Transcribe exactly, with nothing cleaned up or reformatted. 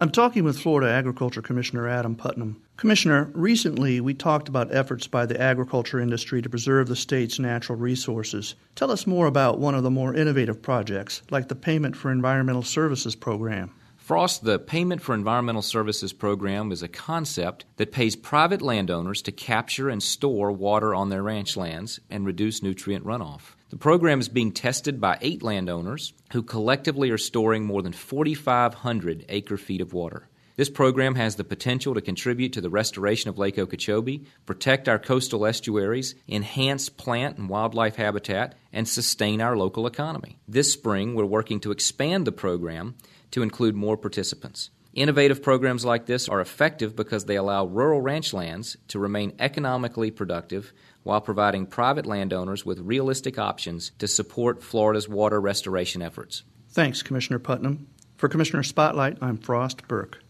I'm talking with Florida Agriculture Commissioner Adam Putnam. Commissioner, recently we talked about efforts by the agriculture industry to preserve the state's natural resources. Tell us more about one of the more innovative projects, like the Payment for Environmental Services program. Frost, the Payment for Environmental Services program is a concept that pays private landowners to capture and store water on their ranch lands and reduce nutrient runoff. The program is being tested by eight landowners who collectively are storing more than forty-five hundred acre-feet of water. This program has the potential to contribute to the restoration of Lake Okeechobee, protect our coastal estuaries, enhance plant and wildlife habitat, and sustain our local economy. This spring, we're working to expand the program to include more participants. Innovative programs like this are effective because they allow rural ranch lands to remain economically productive while providing private landowners with realistic options to support Florida's water restoration efforts. Thanks, Commissioner Putnam. For Commissioner Spotlight, I'm Frost Burke.